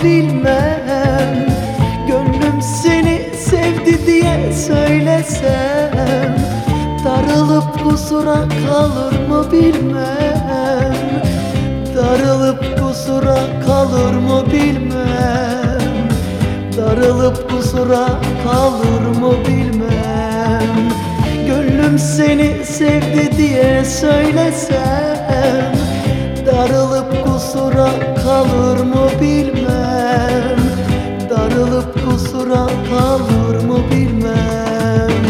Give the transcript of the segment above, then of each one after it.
bilmem. Gönlüm seni sevdi diye söylesem, darılıp kusura kalır mı bilmem. Darılıp kusura kalır mı bilmem. Darılıp kusura kalır mı bilmem. Gönlüm seni sevdi diye söylesem, darılıp kusura kalır mı bilmem. Darılıp kusura kalır mı bilmem.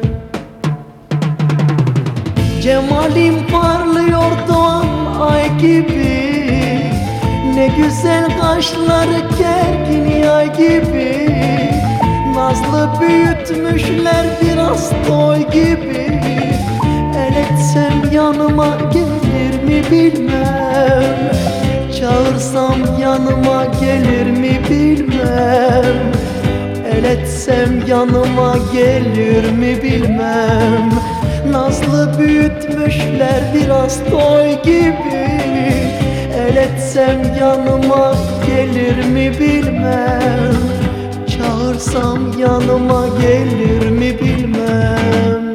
Cemalin parlıyor doğan ay gibi, ne güzel kaşları gergin yay gibi. Nazlı büyütmüşler biraz toy gibi. El etsem yanıma gelir mi bilmem. Çağırsam yanıma gelir mi bilmem. El etsem yanıma gelir mi bilmem. Nazlı büyütmüşler biraz toy gibi. El etsem yanıma gelir mi bilmem. Çağırsam yanıma gelir mi bilmem.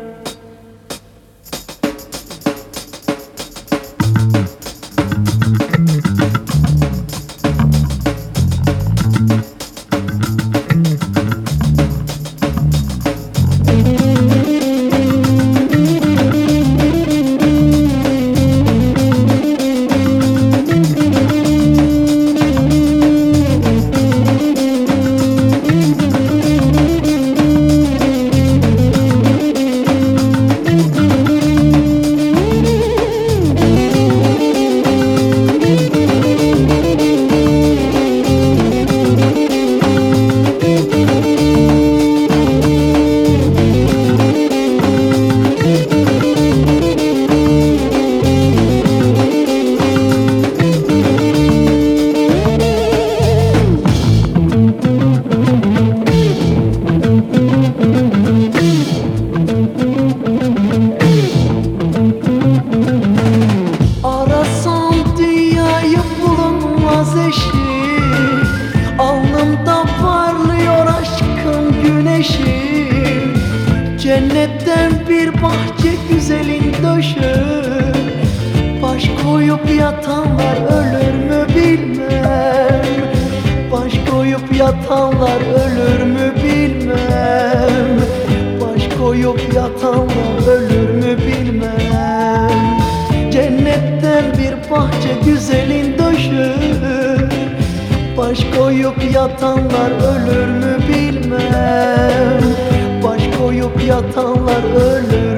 Alnımda parlıyor aşkın güneşi. Cennetten bir bahçe güzelin döşü. Baş koyup yatanlar ölür mü bilmem. Baş koyup yatanlar ölür mü bilmem. Baş koyup yatanlar ölür mü bilmem. Cennetten bir bahçe güzelin döşü. Baş koyup yatanlar ölür mü bilmem. Baş koyup yatanlar ölür